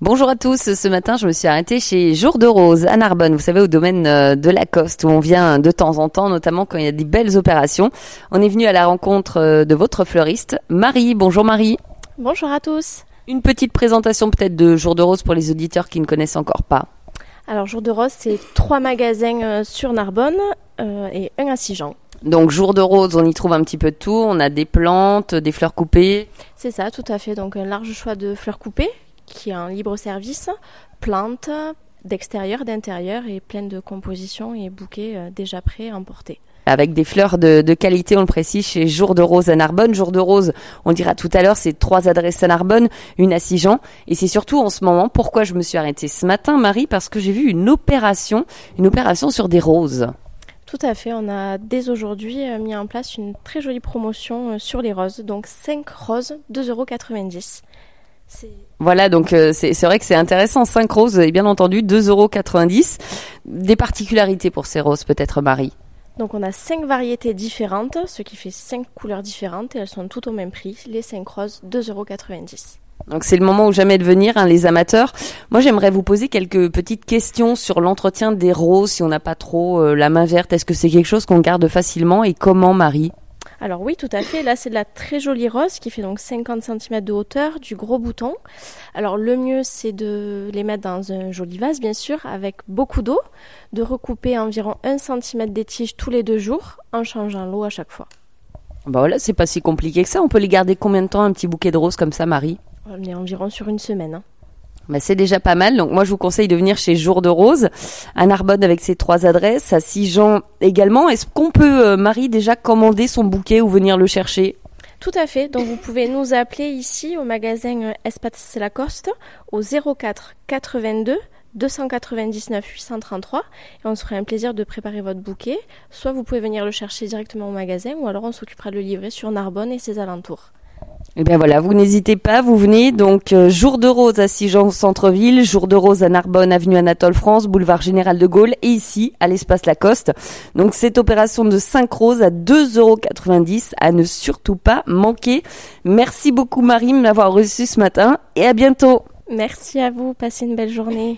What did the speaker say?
Bonjour à tous, ce matin je me suis arrêtée chez Jour de Rose à Narbonne, vous savez au domaine de Lacoste où on vient de temps en temps, notamment quand il y a des belles opérations. On est venu à la rencontre de votre fleuriste, Marie. Bonjour Marie. Bonjour à tous. Une petite présentation peut-être de Jour de Rose pour les auditeurs qui ne connaissent encore pas. Alors Jour de Rose, c'est 3 magasins sur Narbonne et un à Sigean. Donc Jour de Rose, on y trouve un petit peu de tout, on a des plantes, des fleurs coupées. C'est ça, tout à fait. Donc un large choix de fleurs coupées qui est en libre service, plantes d'extérieur, d'intérieur et plein de compositions et bouquets déjà prêts à emporter. Avec des fleurs de qualité, on le précise, chez Jour de Rose à Narbonne. Jour de Rose, on le dira tout à l'heure, c'est 3 adresses à Narbonne, une à Sigean. Et c'est surtout en ce moment, pourquoi je me suis arrêtée ce matin, Marie, parce que j'ai vu une opération sur des roses. Tout à fait, on a dès aujourd'hui mis en place une très jolie promotion sur les roses. Donc 5 roses, 2,90 €. Voilà, donc c'est vrai que c'est intéressant. 5 roses, et bien entendu, 2,90 €. Des particularités pour ces roses, peut-être, Marie? Donc on a 5 variétés différentes, ce qui fait 5 couleurs différentes et elles sont toutes au même prix. Les 5 roses, 2,90 €. Donc c'est le moment ou jamais de venir, les amateurs. Moi j'aimerais vous poser quelques petites questions sur l'entretien des roses, si on n'a pas trop la main verte. Est-ce que c'est quelque chose qu'on garde facilement et comment, Marie? Alors oui, tout à fait. Là, c'est de la très jolie rose qui fait donc 50 cm de hauteur, du gros bouton. Alors le mieux, c'est de les mettre dans un joli vase, bien sûr, avec beaucoup d'eau, de recouper environ 1 cm des tiges tous les 2 jours, en changeant l'eau à chaque fois. Bah voilà, c'est pas si compliqué que ça. On peut les garder combien de temps, un petit bouquet de roses comme ça, Marie? On est environ sur une semaine. Bah c'est déjà pas mal. Donc moi je vous conseille de venir chez Jour de Rose à Narbonne avec ses 3 adresses, à Sigean également. Est-ce qu'on peut, Marie, déjà commander son bouquet ou venir le chercher? Tout à fait. Donc vous pouvez nous appeler ici au magasin Espace Lacoste au 04 82 299 833 et on se fera un plaisir de préparer votre bouquet. Soit vous pouvez venir le chercher directement au magasin ou alors on s'occupera de le livrer sur Narbonne et ses alentours. Eh bien voilà, vous n'hésitez pas, vous venez donc Jour de Rose à Sigean centre-ville, Jour de Rose à Narbonne, avenue Anatole France, boulevard Général de Gaulle et ici à l'espace Lacoste. Donc cette opération de 5 roses à 2,90 € à ne surtout pas manquer. Merci beaucoup Marie de m'avoir reçue ce matin et à bientôt. Merci à vous, passez une belle journée.